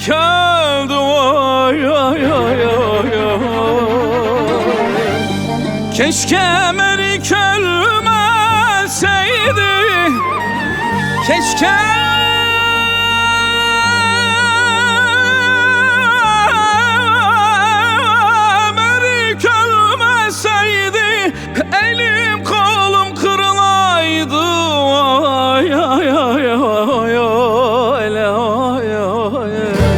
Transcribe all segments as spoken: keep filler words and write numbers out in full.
merik öldü oy oy oy oy oy. Keşke merik ölmeseydi, keşke merik ölmeseydi, elim kolum kırılaydı oy oy oy oy oy oy oy.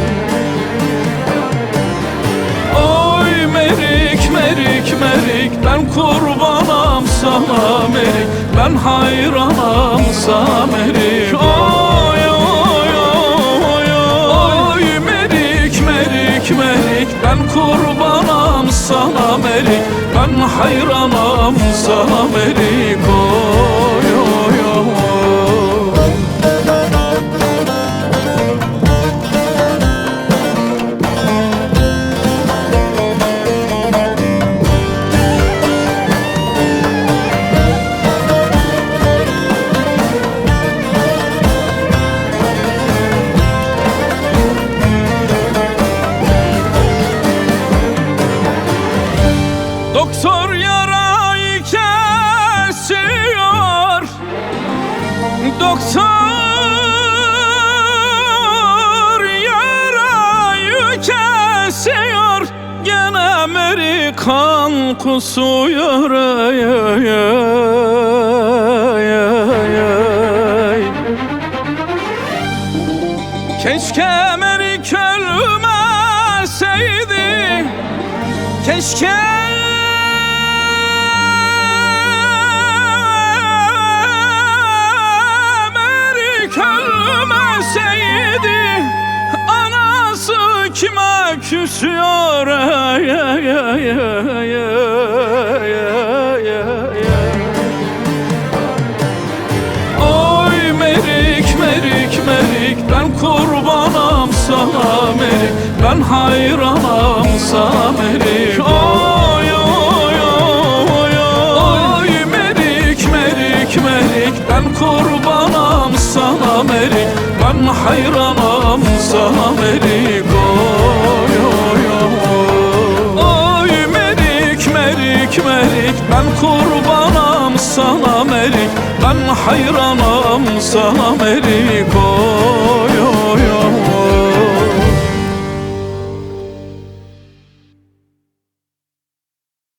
Oy merik merik merik, ben kurbanam sana merik, ben hayranam sana merik. Oy oy oy oy merik merik merik, ben kurbanam sana merik, ben hayranam sana merik. Oy oy oy. Doktor yarayı kesiyor, doktor yarayı kesiyor, gene Amerikan kusuyor. Ay, ay, ay, ay, ay. Keşke Amerik ölmeseydi, keşke ölmeseydi, anası kime küsüyor. Ay, ay, ay, ay, ay, ay, ay. Oy merik merik merik, ben kurbanam sana merik, ben hayranam sana merik. Oy oy oy oy merik merik merik, ben kurbanam sana merik, ben hayranam sana merik. Oy oy oy oy merik merik merik, ben kurbanam sana merik, ben hayranam sana merik. Oy